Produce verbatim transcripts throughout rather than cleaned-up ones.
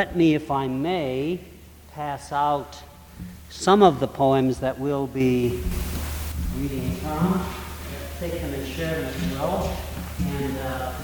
Let me, if I may, pass out some of the poems that we'll be reading from. Take them and share them as well. And uh,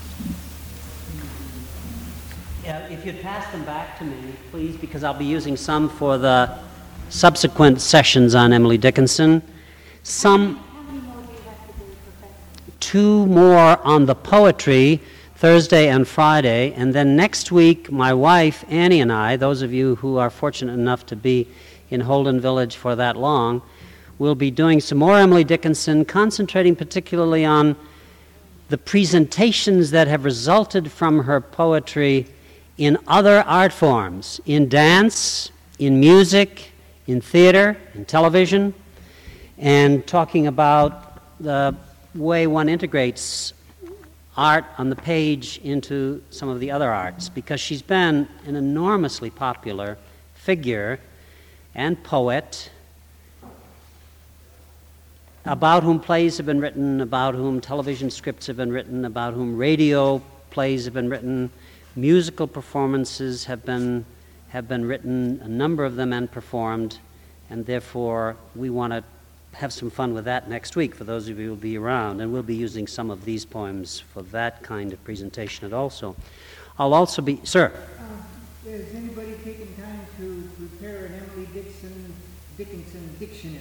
yeah, if you'd pass them back to me, please, because I'll be using some for the subsequent sessions on Emily Dickinson. Some, How many more do you have to do, Professor? two more on the poetry, Thursday and Friday, and then next week, my wife, Annie, and I, those of you who are fortunate enough to be in Holden Village for that long, will be doing some more Emily Dickinson, concentrating particularly on the presentations that have resulted from her poetry in other art forms, in dance, in music, in theater, in television, and talking about the way one integrates art on the page into some of the other arts, because she's been an enormously popular figure and poet about whom plays have been written, about whom television scripts have been written, about whom radio plays have been written, musical performances have been have been written, a number of them, and performed, and therefore we want to have some fun with that next week for those of you who will be around, and we'll be using some of these poems for that kind of presentation also. I'll also be, sir? Uh, has anybody taken time to prepare an Emily Dickinson, Dickinson dictionary?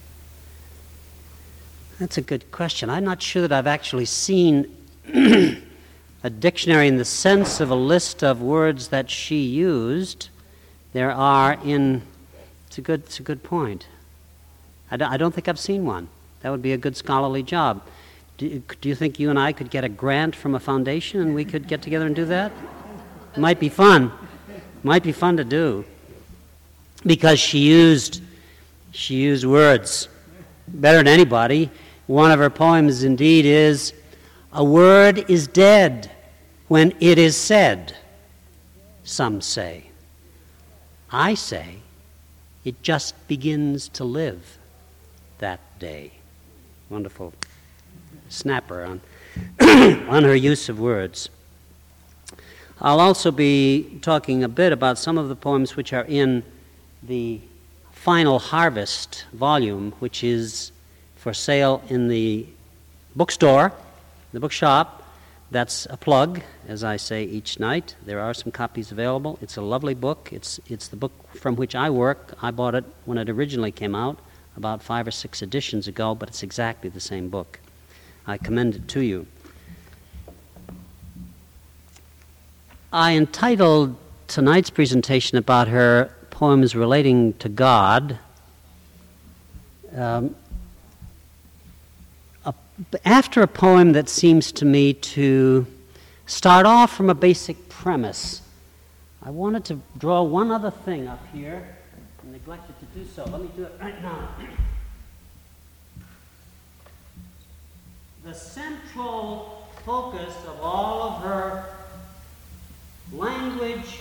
That's a good question. I'm not sure that I've actually seen a dictionary in the sense of a list of words that she used. There are in, it's a good, it's a good point. I don't, I don't think I've seen one. That would be a good scholarly job. Do, do you think you and I could get a grant from a foundation and we could get together and do that? Might be fun. Might be fun to do. Because she used, she used words better than anybody. One of her poems, indeed, is, "A word is dead when it is said," some say. I say, it just begins to live that day. Wonderful snapper on, on her use of words. I'll also be talking a bit about some of the poems which are in the Final Harvest volume, which is for sale in the bookstore, the bookshop. That's a plug, as I say each night. There are some copies available. It's a lovely book. It's it's the book from which I work. I bought it when it originally came out, about five or six editions ago, but it's exactly the same book. I commend it to you. I entitled tonight's presentation about her poems relating to God, um, a, after a poem that seems to me to start off from a basic premise. I wanted to draw one other thing up here. I neglected to do so. Let me do it right now. The central focus of all of her language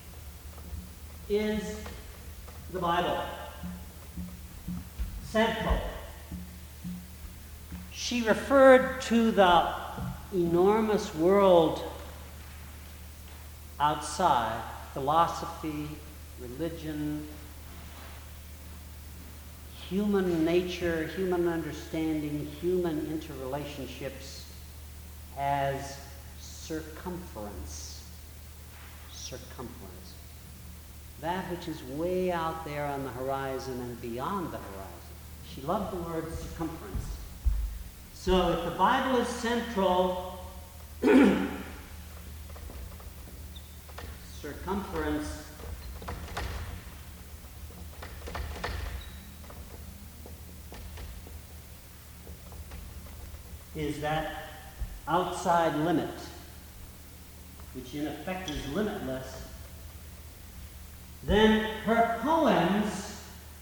is the Bible. Central. She referred to the enormous world outside, philosophy, religion, human nature, human understanding, human interrelationships, as circumference. Circumference. That which is way out there on the horizon and beyond the horizon. She loved the word circumference. So if the Bible is central, circumference is that outside limit, which in effect is limitless, then her poems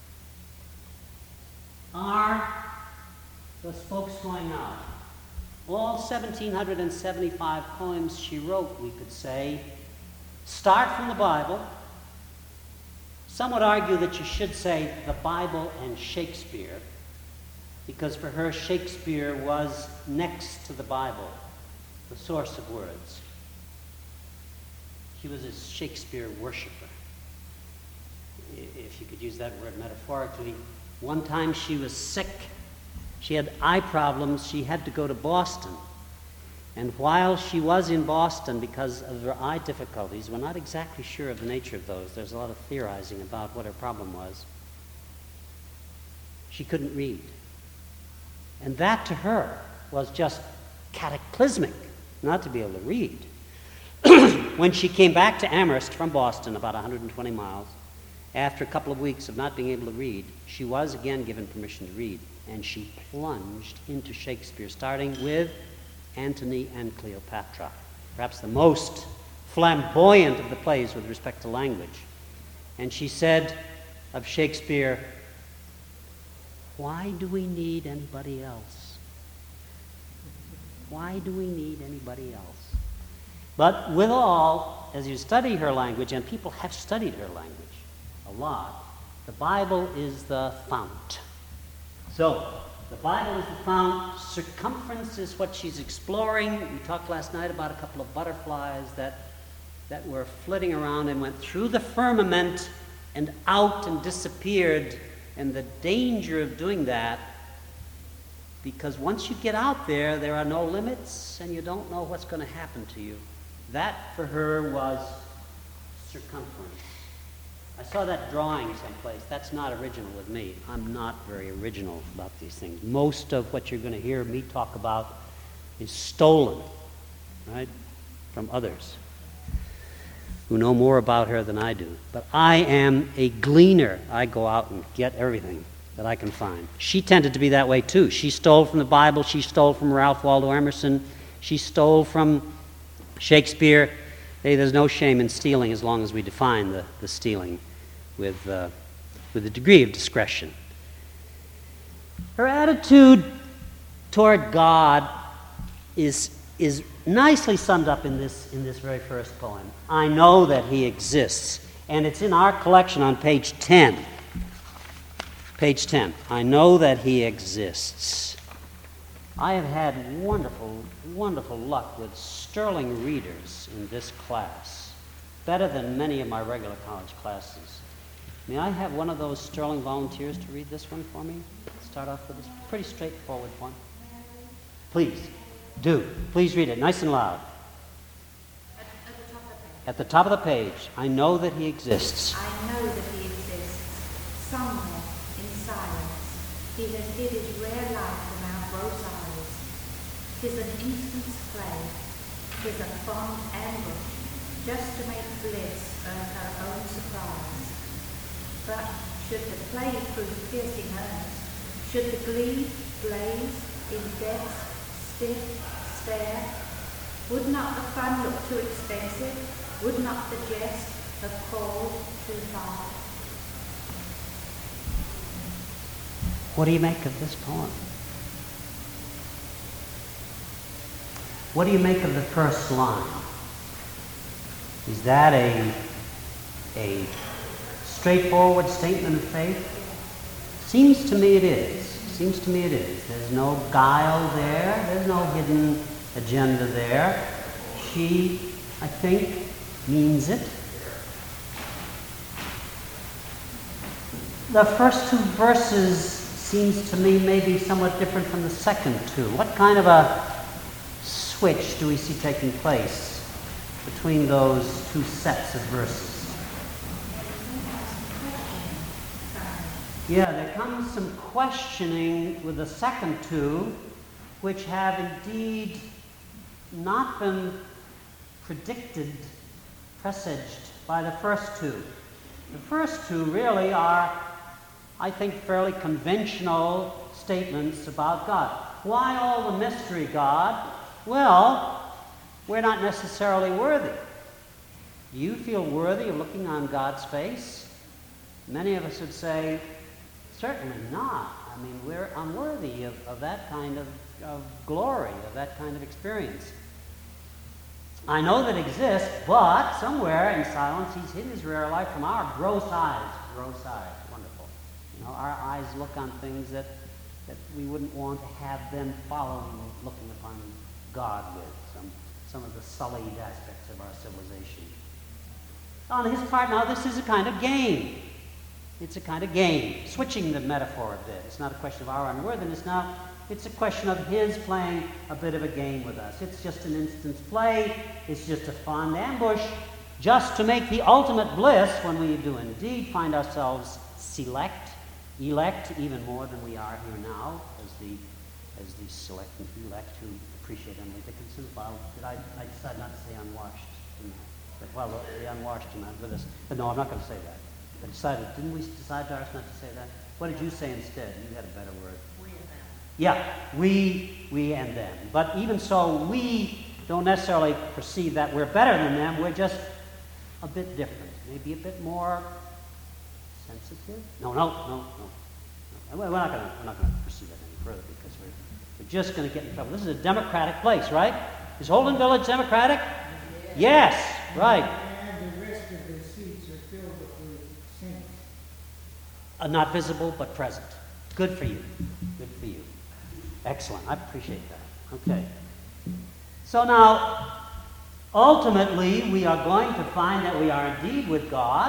are the spokes going out. All one thousand seven hundred seventy-five poems she wrote, we could say, start from the Bible. Some would argue that you should say the Bible and Shakespeare, because for her, Shakespeare was next to the Bible, the source of words. She was a Shakespeare worshiper, if you could use that word metaphorically. One time she was sick. She had eye problems. She had to go to Boston. And while she was in Boston, because of her eye difficulties, we're not exactly sure of the nature of those. There's a lot of theorizing about what her problem was. She couldn't read. And that to her was just cataclysmic, not to be able to read. When she came back to Amherst from Boston, about one hundred twenty miles, after a couple of weeks of not being able to read, she was again given permission to read, and she plunged into Shakespeare, starting with Antony and Cleopatra, perhaps the most flamboyant of the plays with respect to language. And she said of Shakespeare, "Why do we need anybody else? Why do we need anybody else?" But withal, as you study her language, and people have studied her language a lot, the Bible is the fount. So, the Bible is the fount. Circumference is what she's exploring. We talked last night about a couple of butterflies that, that were flitting around and went through the firmament and out and disappeared, and the danger of doing that, because once you get out there, there are no limits, and you don't know what's going to happen to you. That, for her, was circumference. I saw that drawing someplace. That's not original with me. I'm not very original about these things. Most of what you're going to hear me talk about is stolen, right, from others who know more about her than I do. But I am a gleaner. I go out and get everything that I can find. She tended to be that way too. She stole from the Bible. She stole from Ralph Waldo Emerson. She stole from Shakespeare. Hey, there's no shame in stealing as long as we define the, the stealing with, uh, with a degree of discretion. Her attitude toward God is, is nicely summed up in this, in this very first poem. I know that he exists. And it's in our collection on page ten. Page ten. I know that he exists. I have had wonderful, wonderful luck with sterling readers in this class, better than many of my regular college classes. May I have one of those sterling volunteers to read this one for me? Start off with this pretty straightforward one. Please, do. Please read it, nice and loud. At the top of the page, I know that he exists. I know that he exists. Somewhere in silence, he has hid his rare light from our gross eyes. 'Tis an instant's play, 'tis a fond ambush, just to make bliss earn her own surprise. But should the play prove piercing earnest, should the glee blaze in death's stiff stare, would not the fun look too expensive? Would not the jest have called too far? What do you make of this poem? What do you make of the first line? Is that a, a straightforward statement of faith? Seems to me it is. Seems to me it is. There's no guile there. There's no hidden agenda there. She, I think, means it. The first two verses seems to me maybe somewhat different from the second two. What kind of a switch do we see taking place between those two sets of verses? Yeah, there comes some questioning with the second two, which have indeed not been predicted, presaged by the first two. The first two really are, I think, fairly conventional statements about God. Why all the mystery, God? Well, we're not necessarily worthy. Do you feel worthy of looking on God's face? Many of us would say, certainly not. I mean, we're unworthy of, of that kind of, of glory, of that kind of experience. I know that exists, but somewhere in silence he's hidden his rare light from our gross eyes. Gross eyes, wonderful. You know, our eyes look on things that, that we wouldn't want to have them following, looking upon God with, some, some of the sullied aspects of our civilization. On his part, now, this is a kind of game. It's a kind of game, switching the metaphor a bit. It's not a question of our unworthiness now. It's a question of his playing a bit of a game with us. It's just an instant's play. It's just a fond ambush, just to make the ultimate bliss when we do indeed find ourselves select, elect, even more than we are here now, as the as the select and elect who appreciate Emily Dickinson. Well, did I, I decided not to say unwashed, didn't I? But, well, the unwashed are not with us. But no, I'm not going to say that. I decided, didn't we decide, Doris, not to say that? What did you say instead? You had a better word. We and them. Yeah, we, we and them. But even so, we don't necessarily perceive that we're better than them. We're just a bit different, maybe a bit more sensitive. No, no, no, no. We're not going to we're not going to pursue that any further because we're we're just going to get in trouble. This is a democratic place, right? Is Holden Village democratic? Yes, yes, right. And the rest of the seats are filled with saints. Uh, not visible, but present. Good for you. Good for you. Excellent. I appreciate that. Okay. So now, ultimately, we are going to find that we are indeed with God.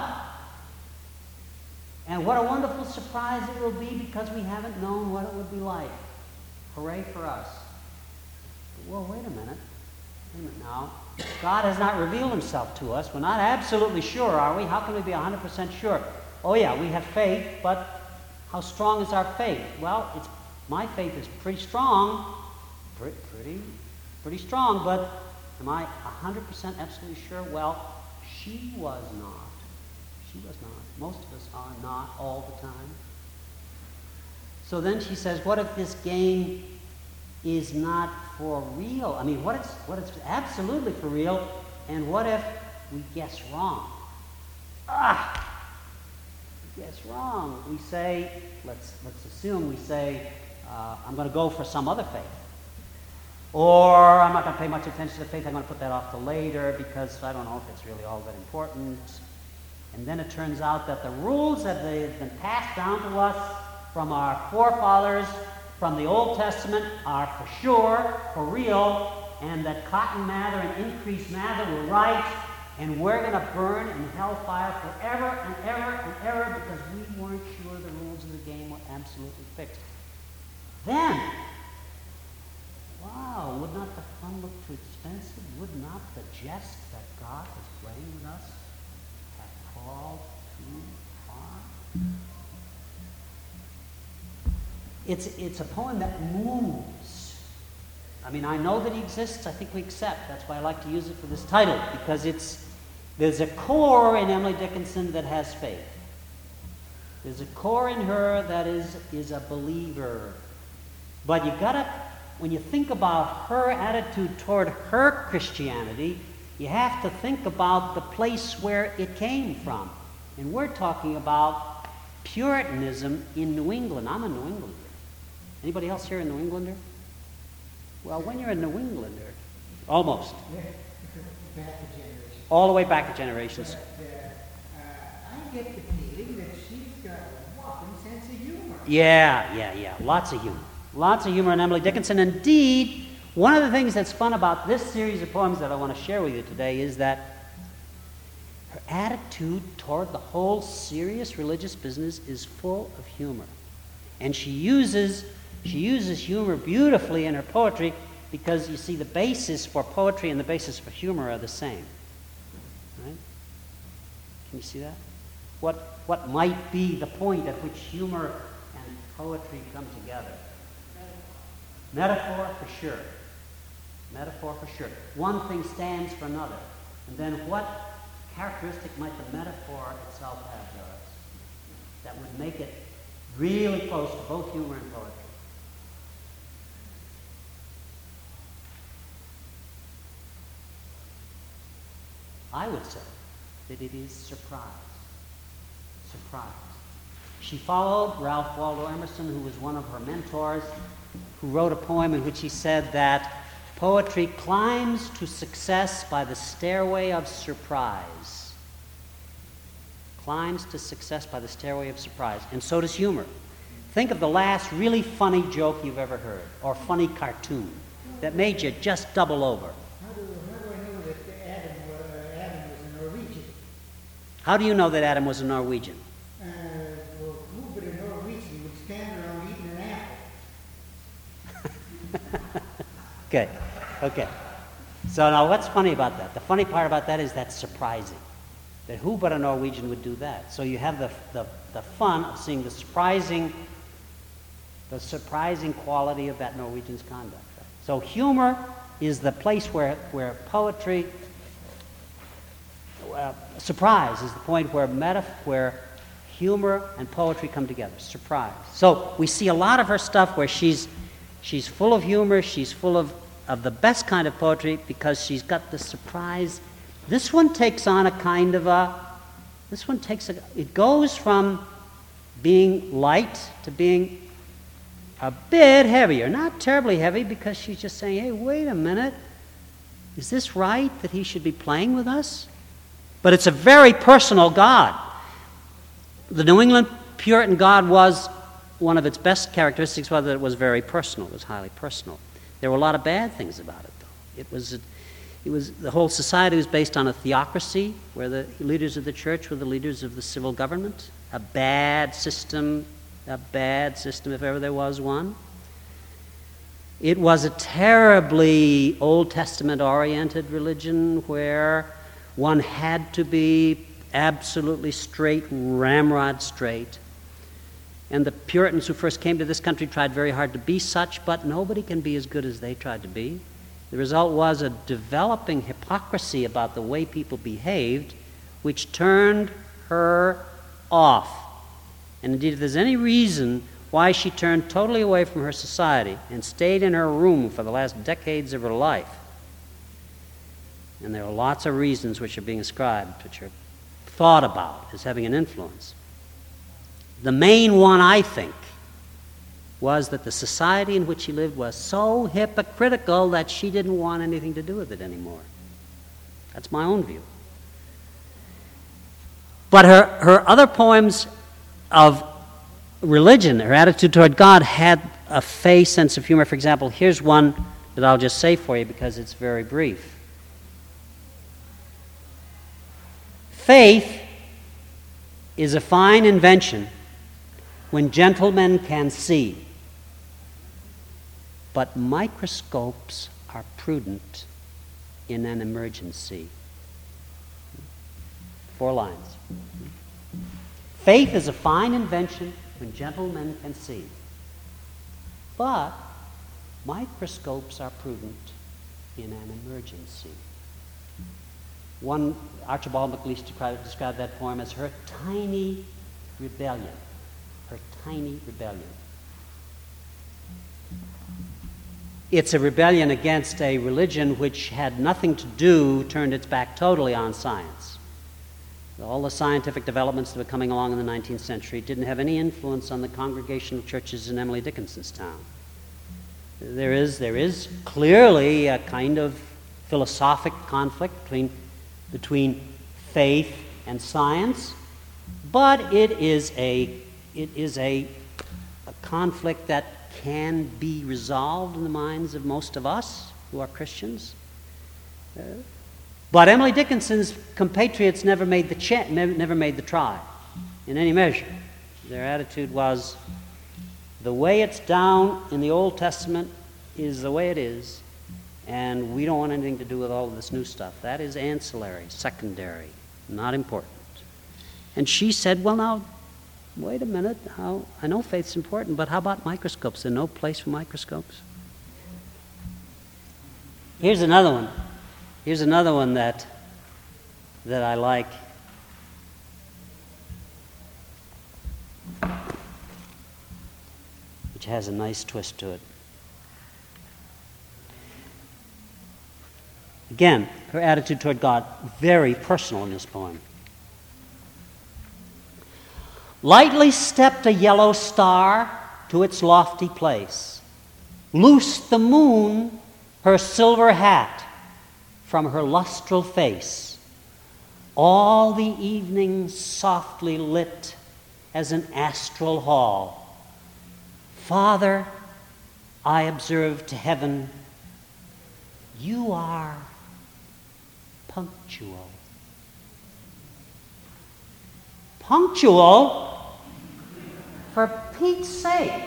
And what a wonderful surprise it will be because we haven't known what it would be like. Hooray for us. Well, wait a minute. Wait a minute now. God has not revealed himself to us. We're not absolutely sure, are we? How can we be one hundred percent sure? Oh, yeah, we have faith, but how strong is our faith? Well, it's my faith is pretty strong. Pretty, pretty, pretty strong, but am I one hundred percent absolutely sure? Well, she was not. She was not. Most of us are not all the time. So then she says, what if this game is not for real? I mean, what if what it's absolutely for real, and what if we guess wrong? Ah! We guess wrong. We say, let's, let's assume we say, uh, I'm going to go for some other faith. Or I'm not going to pay much attention to the faith, I'm going to put that off to later because I don't know if it's really all that important. And then it turns out that the rules that have been passed down to us from our forefathers from the Old Testament are for sure, for real, and that Cotton Mather and Increase Mather were right, and we're going to burn in hellfire forever and ever and ever because we weren't sure the rules of the game were absolutely fixed. Then, wow, would not the fun look too expensive? Would not the jest that God was playing with us have crawled too far? It's, it's a poem that moves. I mean, I know that he exists. I think we accept. That's why I like to use it for this title, because it's there's a core in Emily Dickinson that has faith. There's a core in her that is, is a believer. But you gotta, when you think about her attitude toward her Christianity, you have to think about the place where it came from. And we're talking about Puritanism in New England. I'm a New Englander. Anybody else here a New Englander? Well, when you're a New Englander, almost. Yeah, back to generations. All the way back to generations. But, uh, uh, I get the feeling that she's got a whopping sense of humor. Yeah, yeah, yeah. Lots of humor. Lots of humor in Emily Dickinson. Indeed, one of the things that's fun about this series of poems that I want to share with you today is that her attitude toward the whole serious religious business is full of humor. And she uses she uses humor beautifully in her poetry because, you see, the basis for poetry and the basis for humor are the same. Right? Can you see that? What, what might be the point at which humor and poetry come together? Metaphor, for sure. Metaphor, for sure. One thing stands for another. And then what characteristic might the metaphor itself have, Doris, that would make it really close to both humor and poetry? I would say that it is surprise. Surprise. She followed Ralph Waldo Emerson, who was one of her mentors, who wrote a poem in which he said that poetry climbs to success by the stairway of surprise. Climbs to success by the stairway of surprise. And so does humor. Think of the last really funny joke you've ever heard, or funny cartoon, that made you just double over. How do, how do I know that Adam, uh, Adam was a Norwegian? How do you know that Adam was a Norwegian? Uh, well, who but a Norwegian would stand around eating an apple? Okay, okay. So now what's funny about that? The funny part about that is that's surprising. That who but a Norwegian would do that? So you have the, the, the fun of seeing the surprising, the surprising quality of that Norwegian's conduct. Right? So humor is the place where, where poetry, uh, surprise is the point where metaf- where humor and poetry come together. Surprise. So we see a lot of her stuff where she's she's full of humor, she's full of, of the best kind of poetry because she's got the surprise. This one takes on a kind of a, this one takes a, it goes from being light to being a bit heavier. Not terribly heavy because she's just saying, hey, wait a minute. Is this right that he should be playing with us? But it's a very personal God. The New England Puritan God was, one of its best characteristics was that it was very personal, it was highly personal. There were a lot of bad things about it, though. It was, it was the whole society was based on a theocracy, where the leaders of the church were the leaders of the civil government. A bad system, a bad system if ever there was one. It was a terribly Old Testament-oriented religion where one had to be absolutely straight, ramrod straight. And the Puritans who first came to this country tried very hard to be such, but nobody can be as good as they tried to be. The result was a developing hypocrisy about the way people behaved, which turned her off. And indeed, if there's any reason why she turned totally away from her society and stayed in her room for the last decades of her life, and there are lots of reasons which are being ascribed, which are thought about as having an influence. The main one, I think, was that the society in which she lived was so hypocritical that she didn't want anything to do with it anymore. That's my own view. But her, her other poems of religion, her attitude toward God, had a fey sense of humor. For example, here's one that I'll just say for you because it's very brief. Faith is a fine invention when gentlemen can see, but microscopes are prudent in an emergency. Four lines. Faith is a fine invention when gentlemen can see, but microscopes are prudent in an emergency. One, Archibald MacLeish described, described that poem as her tiny rebellion. Her tiny rebellion. It's a rebellion against a religion which had nothing to do, turned its back totally on science. All the scientific developments that were coming along in the nineteenth century didn't have any influence on the congregational churches in Emily Dickinson's town. There is, there is clearly a kind of philosophic conflict between, between faith and science, but it is a, it is a, a conflict that can be resolved in the minds of most of us who are Christians. Uh, But Emily Dickinson's compatriots never made the ch- never made the try in any measure. Their attitude was, the way it's down in the Old Testament is the way it is, and we don't want anything to do with all of this new stuff. That is ancillary, secondary, not important. And she said, well, now, wait a minute. How, I know faith's important, but how about microscopes? There's no place for microscopes. Here's another one. Here's another one that, that I like. Which has a nice twist to it. Again, her attitude toward God, very personal in this poem. Lightly stepped a yellow star to its lofty place. Loosed the moon her silver hat from her lustral face. All the evening softly lit as an astral hall. Father, I observe to heaven, you are punctual. Punctual? For Pete's sake.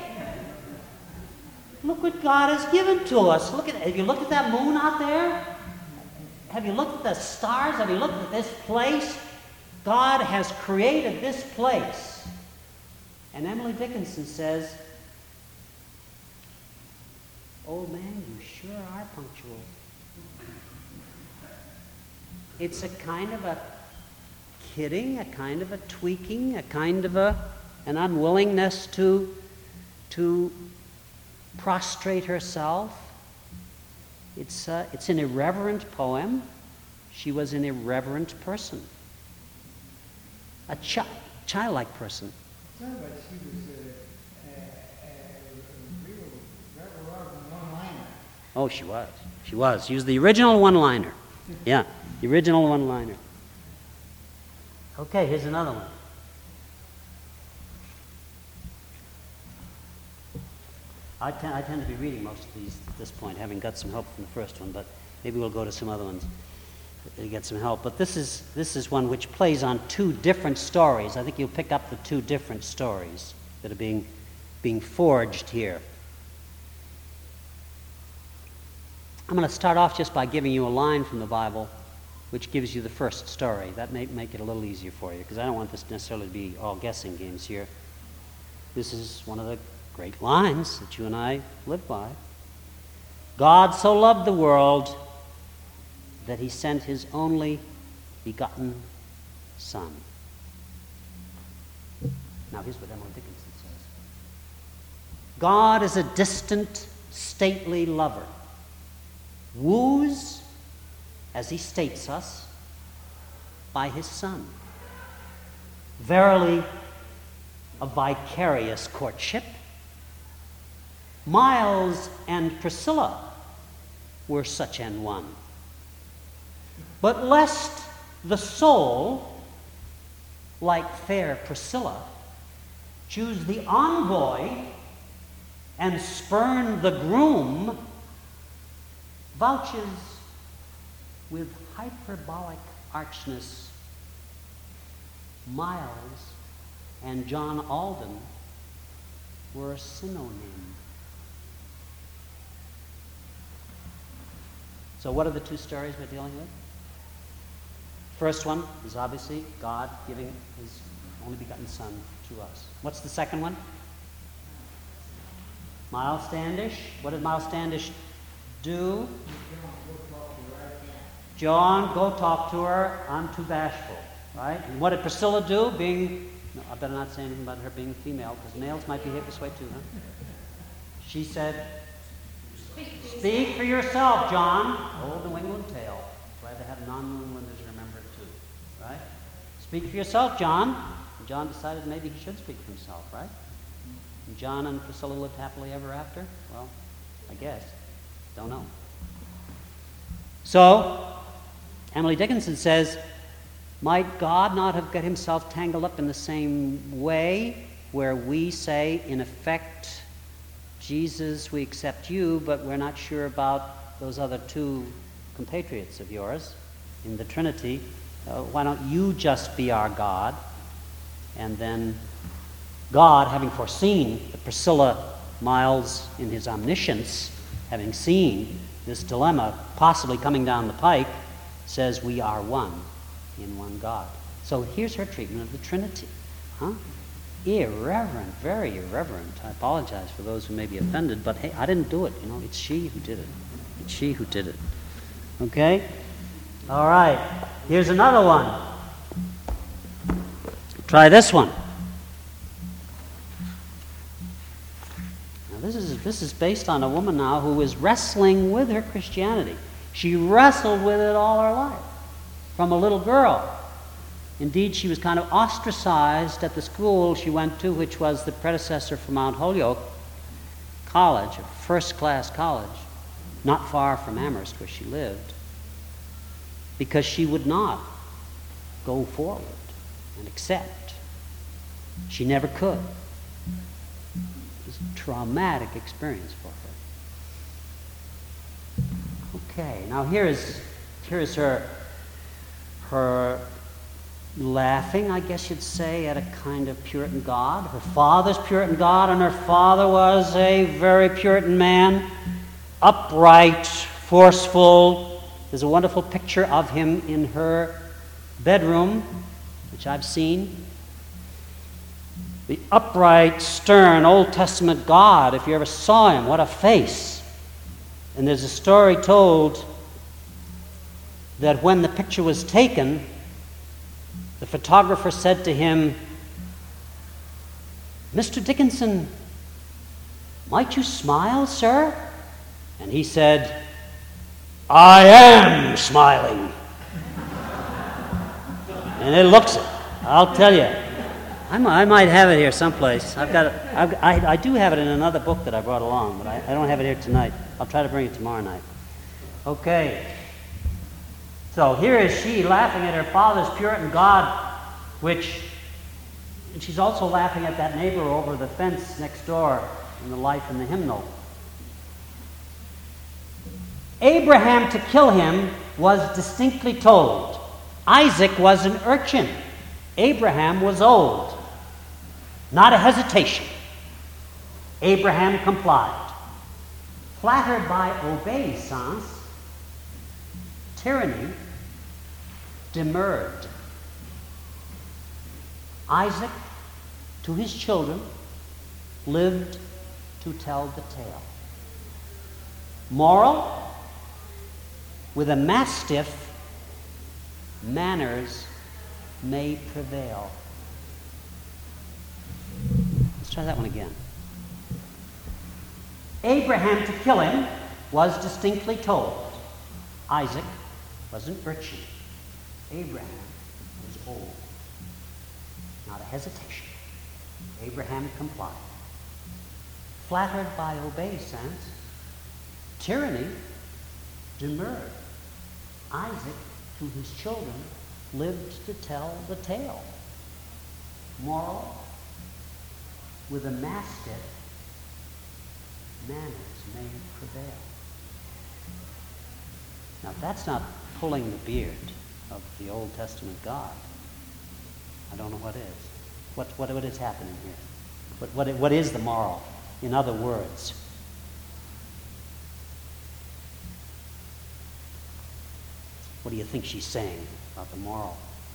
Look what God has given to us. Look at, have you looked at that moon out there? Have you looked at the stars? Have you looked at this place? God has created this place. And Emily Dickinson says, old man, you sure are punctual. It's a kind of a kidding, a kind of a tweaking, a kind of a, an unwillingness to, to prostrate herself. It's, uh, it's an irreverent poem. She was an irreverent person. A chi- childlike person. Sounds like she was a, a, a real Reverend one-liner. Oh, she was. She was. She was the original one-liner. Yeah, the original one-liner. Okay, here's another one. I, t- I tend to be reading most of these at this point, having got some help from the first one, but maybe we'll go to some other ones to get some help. But this is this is one which plays on two different stories. I think you'll pick up the two different stories that are being being forged here. I'm going to start off just by giving you a line from the Bible which gives you the first story. That may make it a little easier for you, because I don't want this necessarily to be all guessing games here. This is one of the great lines that you and I live by. God so loved the world that he sent his only begotten Son. Now here's what Emily Dickinson says. God is a distant, stately lover, woos, as he states us, by his Son. Verily, a vicarious courtship. Miles and Priscilla were such an one. But lest the soul, like fair Priscilla, choose the envoy and spurn the groom, vouches with hyperbolic archness, Miles and John Alden were a synonym. So what are the two stories we're dealing with? First one is obviously God giving his only begotten Son to us. What's the second one? Miles Standish. What did Miles Standish do? John, go talk to her. I'm too bashful. Right? And what did Priscilla do? Being, no, I better not say anything about her being female, because males might behave this way too, huh? She said, speak for yourself, John. Old New England tale. Glad to have non-New Englanders remember it too. Right? Speak for yourself, John. And John decided maybe he should speak for himself, right? And John and Priscilla lived happily ever after? Well, I guess. Don't know. So, Emily Dickinson says, might God not have got himself tangled up in the same way, where we say, in effect, Jesus, we accept you, but we're not sure about those other two compatriots of yours in the Trinity. Uh, why don't you just be our God? And then God, having foreseen that Priscilla, Miles, in his omniscience, having seen this dilemma possibly coming down the pike, says we are one in one God. So here's her treatment of the Trinity. Huh? Irreverent, very irreverent. I apologize for those who may be offended, but hey, I didn't do it. You know, it's she who did it. It's she who did it. Okay? All right. Here's another one. Try this one. Now this is this is based on a woman now who is wrestling with her Christianity. She wrestled with it all her life, from a little girl. Indeed, she was kind of ostracized at the school she went to, which was the predecessor for Mount Holyoke College, a first-class college, not far from Amherst, where she lived, because she would not go forward and accept. She never could. It was a traumatic experience for her. Okay, now here is here is her her laughing, I guess you'd say, at a kind of Puritan God. Her father's Puritan God, and her father was a very Puritan man, upright, forceful. There's a wonderful picture of him in her bedroom, which I've seen. The upright, stern, Old Testament God, if you ever saw him, what a face. And there's a story told that when the picture was taken, the photographer said to him, "Mister Dickinson, might you smile, sir?" And he said, "I am smiling." And it looks it, I'll tell you. I might, I might have it here someplace. I've got it, I've, I, I do have it in another book that I brought along, but I, I don't have it here tonight. I'll try to bring it tomorrow night. Okay. So here is she laughing at her father's Puritan God, which, and she's also laughing at that neighbor over the fence next door in the life in the hymnal. Abraham, to kill him, was distinctly told. Isaac was an urchin. Abraham was old. Not a hesitation. Abraham complied. Flattered by obeisance, tyranny demurred. Isaac, to his children, lived to tell the tale. Moral: with a mastiff, manners may prevail. Let's try that one again. Abraham, to kill him, was distinctly told. Isaac was an urchin. Abraham was old. Not a hesitation. Abraham complied. Flattered by obeisance, tyranny demurred. Isaac, to his children, lived to tell the tale. Moral: with a mastiff, manners may prevail. Now, if that's not pulling the beard of the Old Testament God, I don't know what is. What, what, what is happening here? What, what, what is the moral? In other words, what do you think she's saying about the moral?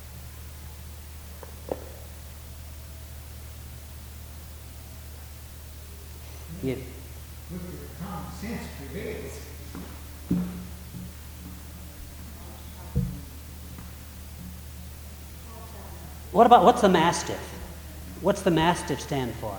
Yeah. Look at common sense prevails. What about, what's the mastiff? What's the mastiff stand for?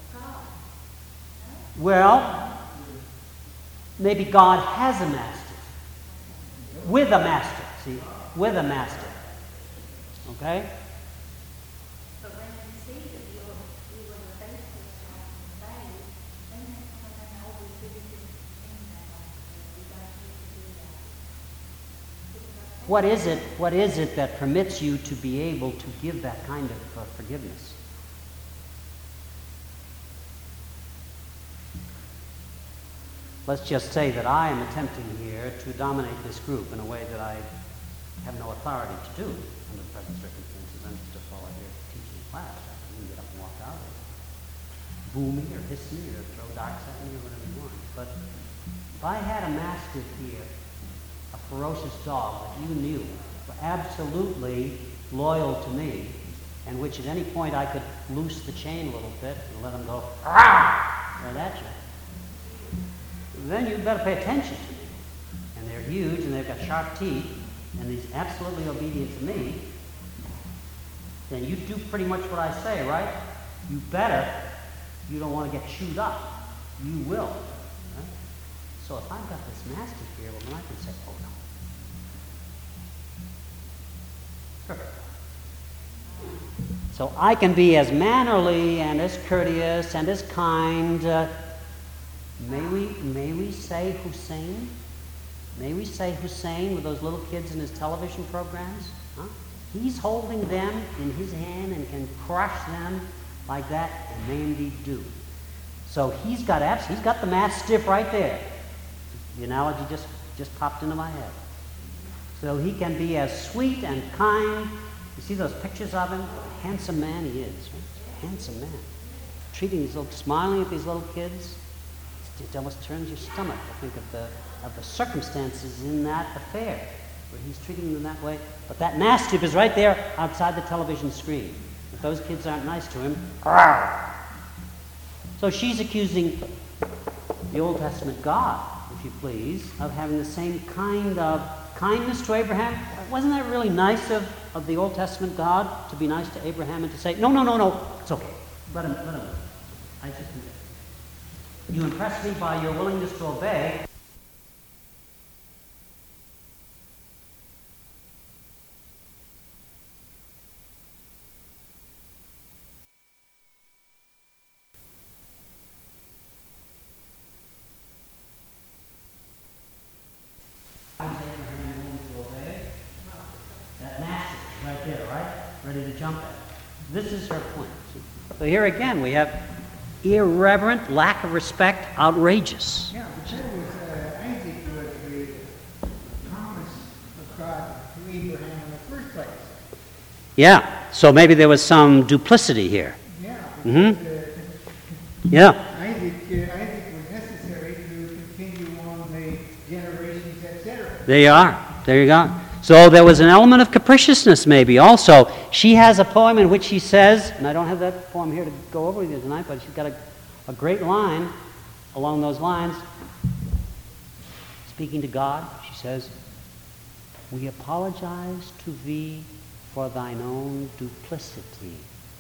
Well, maybe God has a mastiff. With a mastiff, see? With a mastiff. Okay? But when you see that you were, you were the faithful child of the faith, then when they always do this thing that you don't need to do that. What is it, what is it that permits you to be able to give that kind of uh, forgiveness? Let's just say that I am attempting here to dominate this group in a way that I have no authority to do under the present circumstances. I'm just a fellow here teaching class. I can get up and walk out or boo me or hiss me or throw darts at me or whatever you want. But if I had a mastiff here, a ferocious dog that you knew were absolutely loyal to me, and which at any point I could loose the chain a little bit and let him go right at you, then you'd better pay attention to me. And they're huge, and they've got sharp teeth, and he's absolutely obedient to me. Then you do pretty much what I say, right? You better. You don't want to get chewed up. You will. Right? So if I've got this mastiff here, well, then I can say, oh, no. Perfect. So I can be as mannerly and as courteous and as kind. Uh, may we, may we say Hussein? May we say Hussein with those little kids in his television programs? Huh? He's holding them in his hand and can crush them like that, and they indeed do. So he's got abs- he's got the mastiff right there. The analogy just, just popped into my head. So he can be as sweet and kind You see those pictures of him? What a handsome man he is, right? Handsome man. Treating these little, smiling at these little kids. It almost turns your stomach to think of the of the circumstances in that affair, where he's treating them that way. But that mass tube is right there outside the television screen. If those kids aren't nice to him, rawr. So she's accusing the Old Testament God, if you please, of having the same kind of kindness to Abraham. Wasn't that really nice of, of the Old Testament God to be nice to Abraham and to say, no, no, no, no, it's okay. Let him, let him. I just, you impress me by your willingness to obey. That massive is right there, right? Ready to jump at. This is her point. So here again we have irreverent, lack of respect, outrageous. Yeah, but that was uh, Isaac was the promise of God to Abraham in the first place. Yeah, so maybe there was some duplicity here. Yeah. Mm-hmm. Uh, Yeah. Isaac, uh, Isaac was necessary to continue on the generations, et cetera. There you are. There you go. So there was an element of capriciousness maybe also. She has a poem in which she says, and I don't have that poem here to go over with you tonight, but she's got a, a great line along those lines. Speaking to God, she says, "We apologize to thee for thine own duplicity."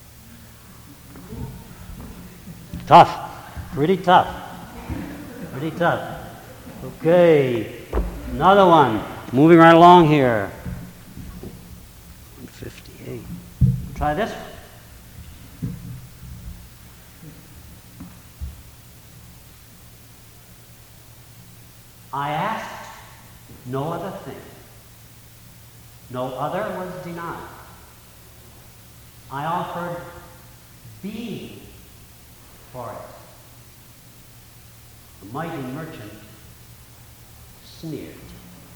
Tough. Pretty tough. Pretty tough. Okay. Another one. Moving right along here. one fifty-eight. Try this one. I asked no other thing. No other was denied. I offered being for it. The mighty merchant sneered.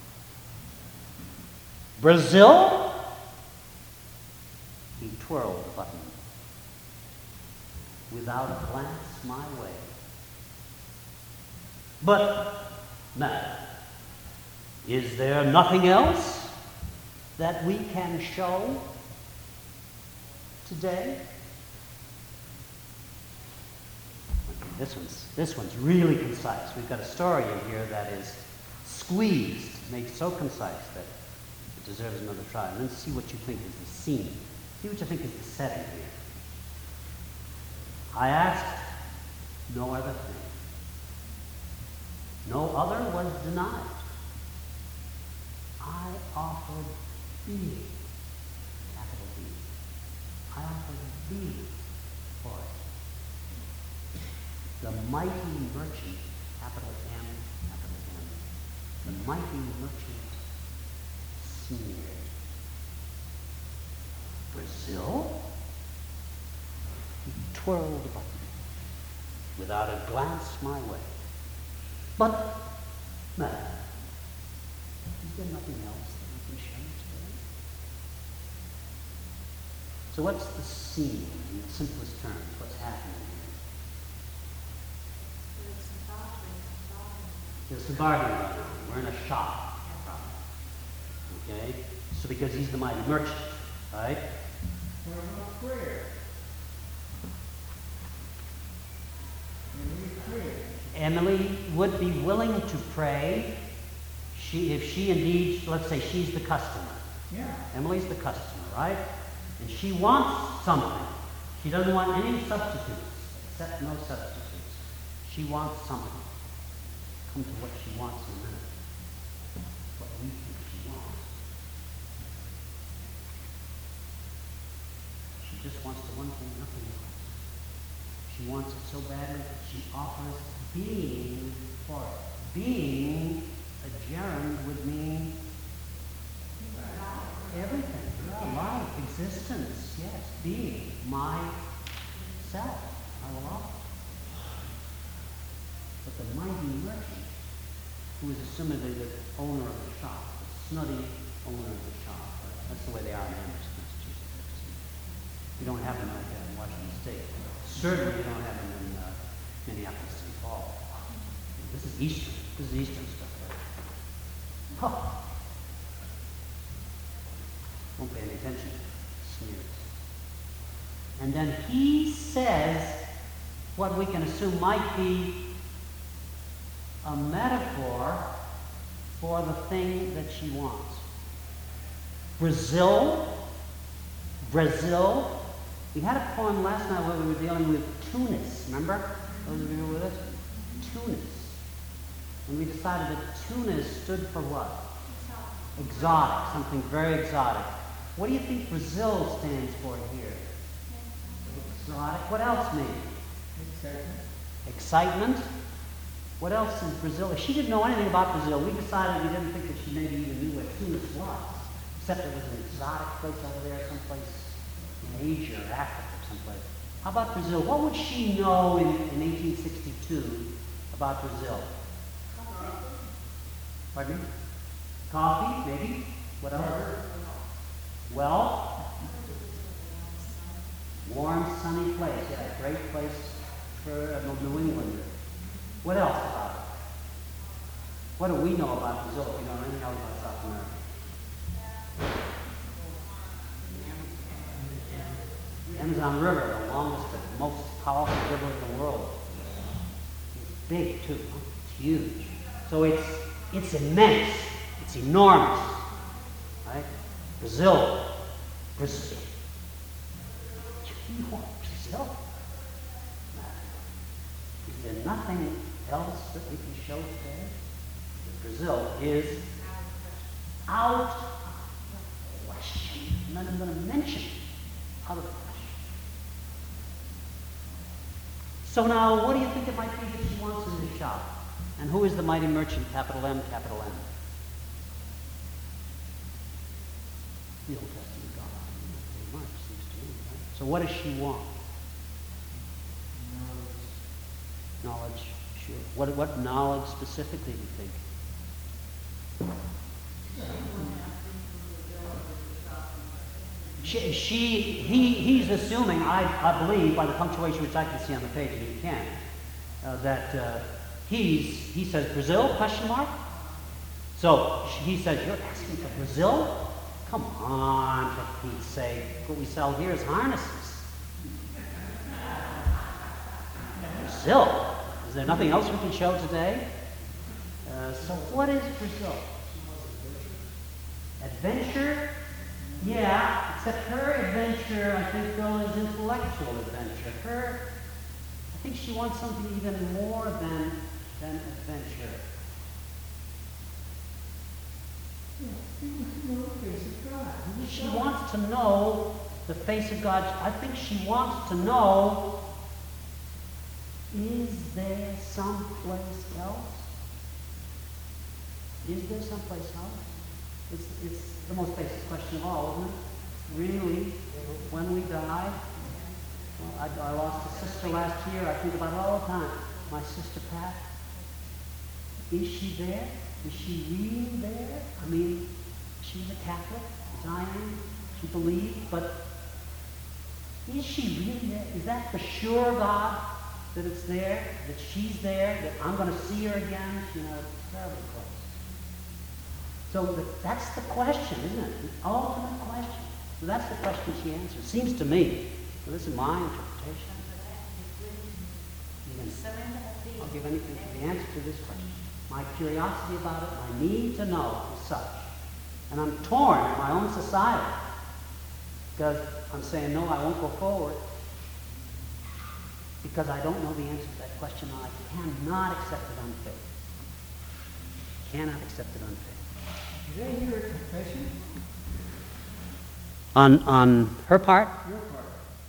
Brazil? He twirled the button. Without a glance my way. But, madam, is there nothing else that we can show today? Okay, this one's, this one's really concise. We've got a story in here that is squeezed, made so concise that it deserves another try. And then see what you think is the scene. See what you think is the setting here. I asked no other thing. No other was denied. I offered being, capital B. I offered being for it. The mighty merchant, capital M, capital M. The mighty merchant sneered. Brazil? He twirled the button without a glance my way. But, madam, is there nothing else that we can show today? So what's the scene in the simplest terms? What's happening here? There's some bargaining going on. We're in a shop. Okay? So because he's the mighty merchant, right? What about prayer? Emily would be willing to pray she, if she indeed, let's say she's the customer. Yeah. Emily's the customer, right? And she wants something. She doesn't want any substitutes, except no substitutes. She wants something. Come to what she wants in a minute. What we think she wants. She just wants the one thing nothing else. She wants it so badly that she offers being for it. Being, a gerund would mean everything. Yeah, life, existence, yes. Being, myself. I will offer. But the mighty merchant, who is assumedly the owner of the shop, the snotty owner of the shop, that's the way they are in Amherst, Massachusetts. You don't have them like that in Washington State. Certainly you don't have them in uh, Minneapolis, Saint Paul. This is Eastern. This is Eastern stuff. Right? Huh. Won't pay any attention. Sneers. And then he says what we can assume might be a metaphor for the thing that she wants. Brazil, Brazil. We had a poem last night where we were dealing with Tunis, remember? Those of you who were with us? Tunis. And we decided that Tunis stood for what? Exotic, something very exotic. What do you think Brazil stands for here? Exotic. What else maybe? Excitement. Excitement. What else is Brazil? She didn't know anything about Brazil. We decided we didn't think that she maybe even knew where Tunis was, except it was an exotic place over there, someplace in Asia or Africa or someplace. How about Brazil? What would she know in, in eighteen sixty-two about Brazil? Coffee. Pardon me? Coffee, maybe? What else? Well, warm, sunny place. Yeah, great place for a New Englander. What else about it? What do we know about Brazil if we don't know anything else about South America? The Amazon River, the longest, the most powerful river in the world. It's big too. Huh? It's huge. So it's it's immense. It's enormous. Right? Brazil. Brazil. You want Brazil? Is there nothing else that we can show today? Brazil is out of the question. I'm not even going to mention out of the question. So now, what do you think it might be that she wants in the shop? And who is the mighty merchant, capital M, capital M? The Old Testament God. Pretty much, seems to me, right? So what does she want? Knowledge, sure. What, what knowledge specifically do you think? She, she he, he's assuming, I, I believe, by the punctuation which I can see on the page, and you can, uh, that uh, he's, he says, Brazil, question mark? So he says, you're asking for Brazil? Come on, for Pete's sake. What we sell here is harnesses. Brazil? Is there nothing else we can show today? Uh, so what is Brazil? Adventure? Yeah, except her adventure, I think, though, is intellectual adventure. Her, I think she wants something even more than, than adventure. She wants to know the face of God. I think she wants to know, is there someplace else? Is there someplace else? It's, it's the most basic question of all, isn't it? Really, when we die, well, I, I lost a sister last year. I think about it all the time. My sister Pat. Is she there? Is she really there? I mean, she's a Catholic, as I am. She believed, but is she really there? Is that for sure, God, that it's there, that she's there, that I'm going to see her again? You know, it's terribly close. So the, that's the question, isn't it? The ultimate question. So that's the question she answers. Seems to me. So this is my interpretation. Even, I'll give anything for the answer to this question. My curiosity about it, my need to know is such. And I'm torn in my own society because I'm saying, no, I won't go forward because I don't know the answer to that question and I cannot accept it on faith. Cannot accept it on faith. Did I hear a confession? On, on her part? Your part.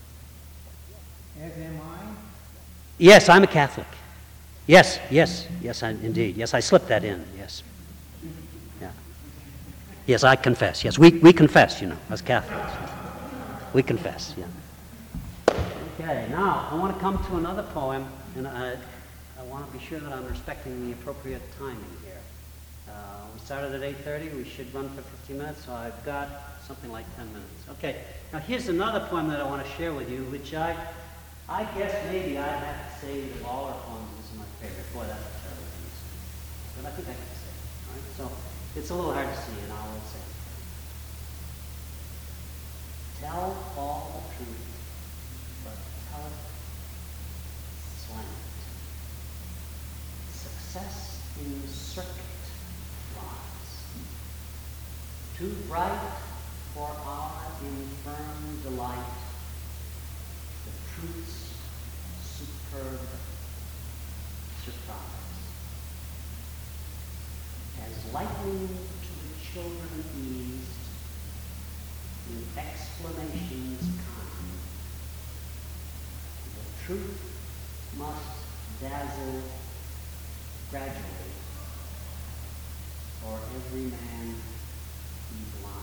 As am I? Yes, I'm a Catholic. Yes, yes, yes, I, indeed. Yes, I slipped that in, yes. Yeah. Yes, I confess. Yes, we, we confess, you know, as Catholics. We confess, yeah. Okay, now I want to come to another poem, and I, I want to be sure that I'm respecting the appropriate timing here. Uh, we started at eight thirty. We should run for fifteen minutes, so I've got something like ten minutes. Okay, now here's another poem that I want to share with you, which I, I guess maybe I'd have to say that all our poems is my favorite. Boy, that's a terrible thing to say. But I think I can say it. All right? So it's a little hard to see, and I will say it. Tell all the truth, but tell it slant. Success in circuit lies. Too bright for our infirm delight, the truth's superb surprise. As lightning to the children eased, with exclamations kind, the truth must dazzle gradually, or every man be blind.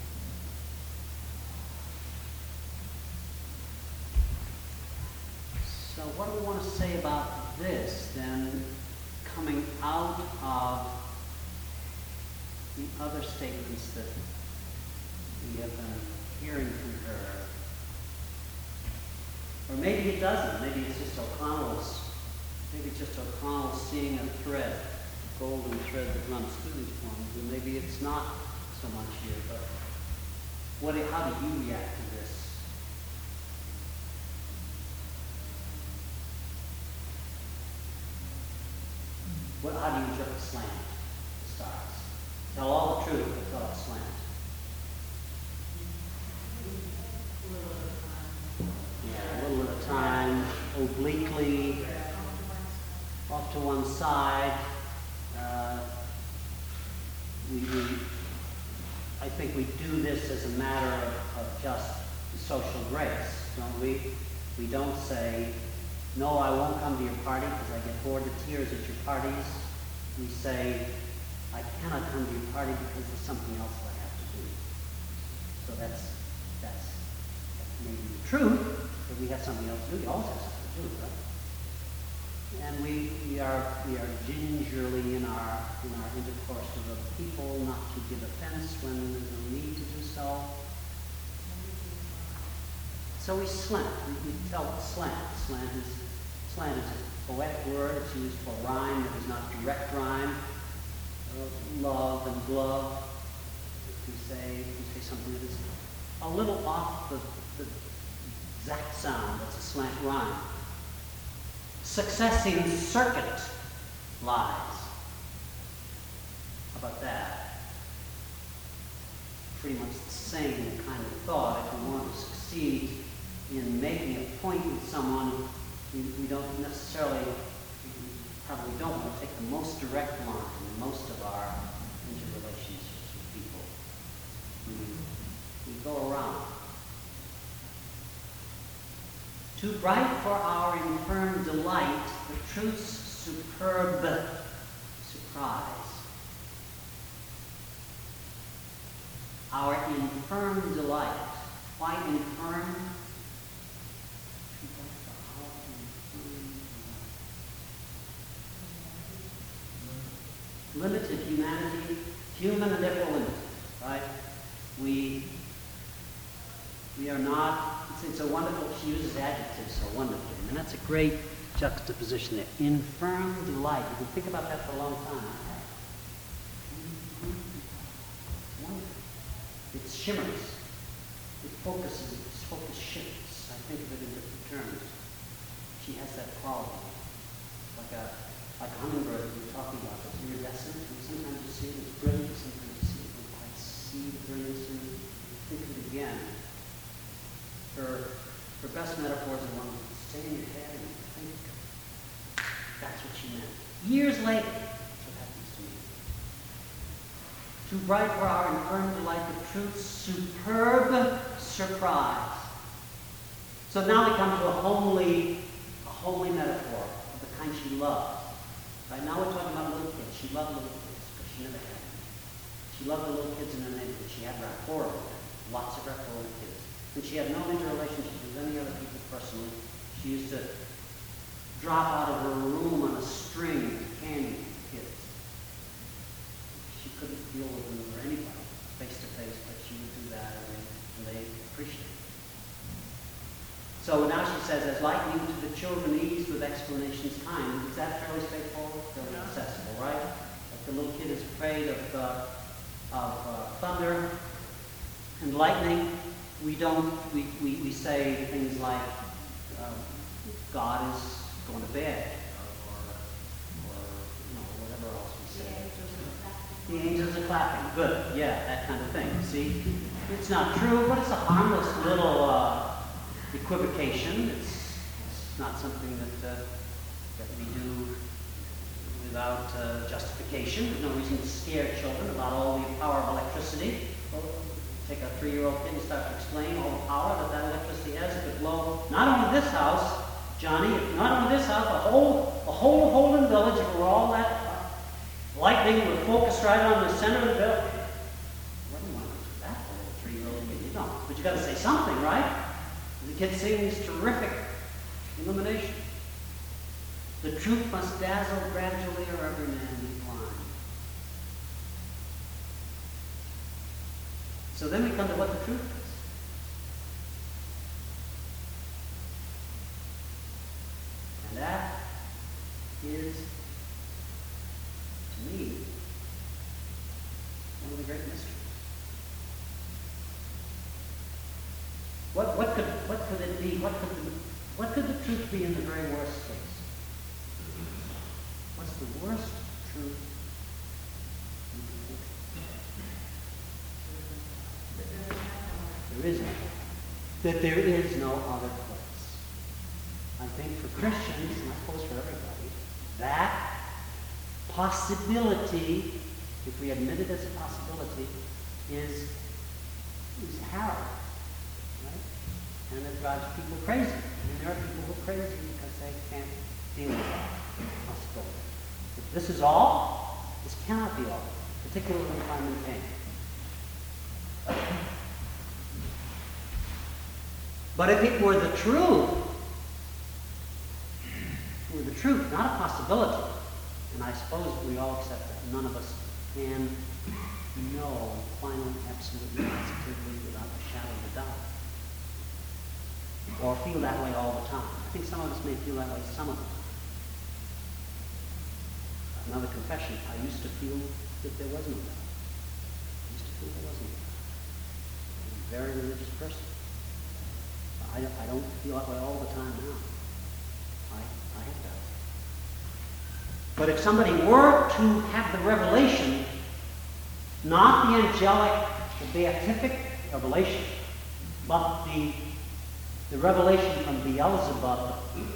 So what do we want to say about this, then, coming out of the other statements that we have been hearing from her? Or maybe it doesn't. Maybe it's just O'Connell's, maybe it's just O'Connell seeing a thread, a golden thread that runs through these poems, and maybe it's not so much here, but what, how do you react to this? What, how do you interpret slant, the stars? Tell all the truth, but tell it slant. Yeah, a little at a time, obliquely, off to one side. Uh, we, we, I think we do this as a matter of, of just social grace, don't we? We don't say, no, I won't come to your party because I get bored to tears at your parties. We say, I cannot come to your party because there's something else I have to do. So that's, that's, that's maybe the truth, but we have something else to do. We always have something to do, right? And we, we are we are gingerly in our in our intercourse with other people, not to give offense when there's no need to do so. So we slant. We, we tell it slant. Slant is slant is a poetic word. It's used for rhyme that is not direct rhyme. Uh, love and glove. If we say if we say something that is a little off the, the exact sound, that's a slant rhyme. Success in circuit lies. How about that? Pretty much the same kind of thought. If we want to succeed in making a point with someone, we, we don't necessarily, we probably don't want to take the most direct line in most of our interrelationships with people. We, we go around. Too bright for our infirm delight, the truth's superb surprise. Our infirm delight. Why infirm? Limited humanity, human and therefore limited, right? We we are not. It's, it's a wonderful. She uses adjectives so wonderfully, and that's a great juxtaposition there. Infirm delight. You can think about that for a long time. It shimmers. It focuses. Its focus shifts. I think of it in different terms. She has that quality, like a like a hummingbird we were talking about. It's iridescent, and sometimes you see it as brilliant. Sometimes you see it, you don't quite see the brilliance in it. Think of it again. Her, her best metaphors are one that stay in your head and you think, that's what she meant. Years later, that's what happens to me. Too bright for our infirm delight, the truth's superb surprise. So now we come to a homely, a homely metaphor of the kind she loved. Right now we're talking about little kids. She loved little kids, but she never had them. She loved the little kids in her neighborhood. She had rapport with them, lots of rapport with kids. And she had no interrelationship with any other people personally. She used to drop out of her room on a string candy for kids. She could deal with them or anybody face to face, but she would do that, and they, and they appreciate it. So now she says, as like you to the children ease with explanations kind. Is that fairly straightforward? Fairly accessible, right? Like the little kid is afraid of, uh, of uh, thunder and lightning. We don't, we, we, we say things like, uh, God is going to bed, or, or, or you know, whatever else we say. The angels are clapping. Good, yeah, that kind of thing. See, it's not true, but it's a harmless little uh, equivocation. It's, it's not something that uh, that we do without uh, justification. There's no reason to scare children about all the power of electricity. Well, take a three-year-old kid and start to explain all the power that that electricity has. It could blow not only this house, Johnny, if not only this house, the whole, the whole Holden Village, if it were all that lightning would focus right on the center of the building. What do you want to do that for a three-year-old kid? You don't. But you got to say something, right? The kid's seeing this terrific illumination. The truth must dazzle gradually, or every man be blind. So then we come to what the truth is. And that is, to me, one of the great mysteries. What, what, could, what could it be? What could, the, what could the truth be in the very worst case? What's the worst truth you can think of? There is no. That there is no other place. I think for Christians, and I suppose for everybody, that possibility, if we admit it as a possibility, is, is harrowing. Right? And it drives people crazy. I mean, there are people who are crazy because they can't deal with that possibility. If this is all, this cannot be all, particularly when I'm in pain. But if it were the truth, if it were the truth, not a possibility, and I suppose we all accept that none of us can know finally, absolutely, positively, without a shadow of a doubt, or feel that way all the time. I think some of us may feel that way some of the time. Another confession, I used to feel that there was no doubt. I used to feel there was no doubt. I'm a very religious person. I, I don't feel that way all the time now. I, I have doubt. But if somebody were to have the revelation, not the angelic, the beatific revelation, but the, the revelation from Beelzebub,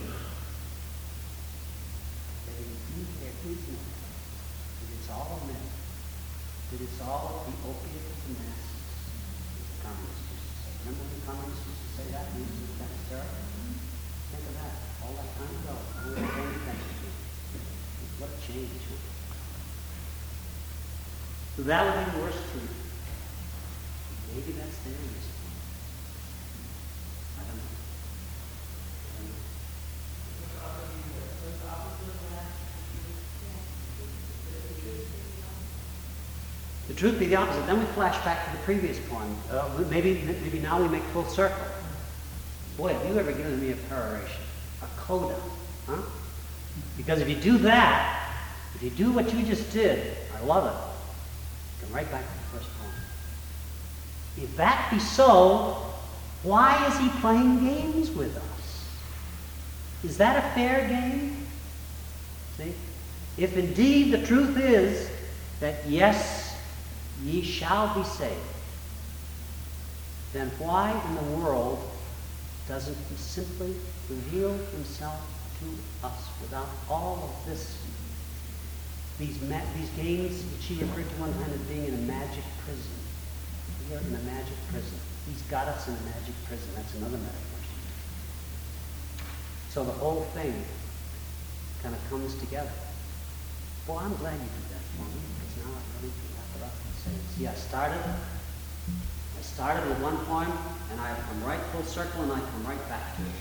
it's all a myth. That it's all the opiate of the masses. The communists used to say. Remember when the communists used to say that? It was that terrible. Think of that. All that time ago. We were paying attention to it. What a change. Huh? So that would be the worst truth. Maybe that's there in this one. I don't know. I don't know. The truth be the opposite. Then we flash back to the previous poem. Uh, maybe, maybe now we make full circle. Boy, have you ever given me a peroration, a coda, huh? Because if you do that, if you do what you just did, I love it. Come right back to the first poem. If that be so, why is he playing games with us? Is that a fair game? See? If indeed the truth is that yes, ye shall be saved, then why in the world doesn't he simply reveal himself to us without all of this, these ma- these games which he referred to one time as being in a magic prison? We are in a magic prison. He's got us in a magic prison. That's another metaphor. So the whole thing kind of comes together. Well, I'm glad you did that for me, because now I really can wrap it up and say, see, I started, I started with one point, and I come right full circle, and I come right back to it,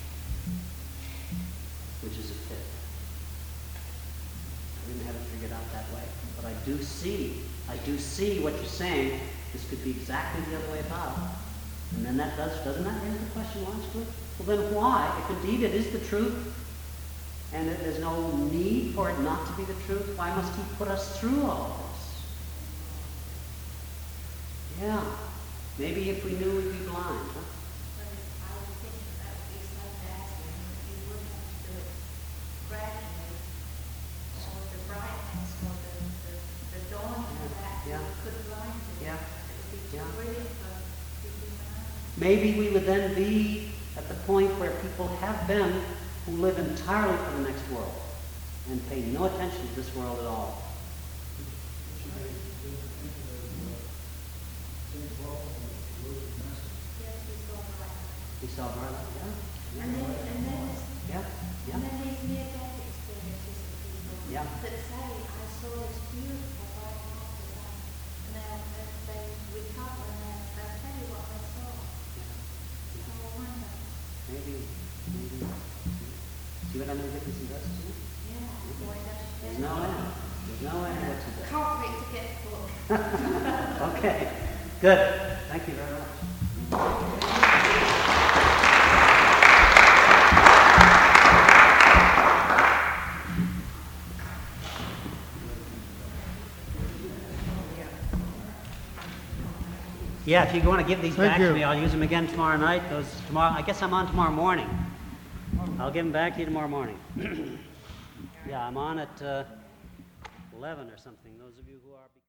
which is a fit. I didn't have it figured out that way, but I do see I do see what you're saying. This could be exactly the other way about. And then that does, doesn't that answer the question logically? Well, then why, if indeed it is the truth, and that there's no need for it not to be the truth, why must he put us through all of this? Yeah. Maybe if we knew we'd be blind, huh? Maybe we would then be at the point where people have been who live entirely for the next world and pay no attention to this world at all. We saw Marla, yeah. And then, and then, yeah, yeah. and then these near-death experiences of people yeah. that say, I saw this beautiful bright light design, and they'll, they, they recover and they'll, they'll tell you what they saw. So I wonder. Maybe, maybe. See what I mean? Difference in dust, too? Yeah, boy, that's There's no end. There's no end what to do. Can't wait to get the book. Okay, good. Thank you very much. Yeah, if you want to give these Thank back you. to me, I'll use them again tomorrow night. Those tomorrow. I guess I'm on tomorrow morning. I'll give them back to you tomorrow morning. Yeah, I'm on at uh, eleven or something. Those of you who are.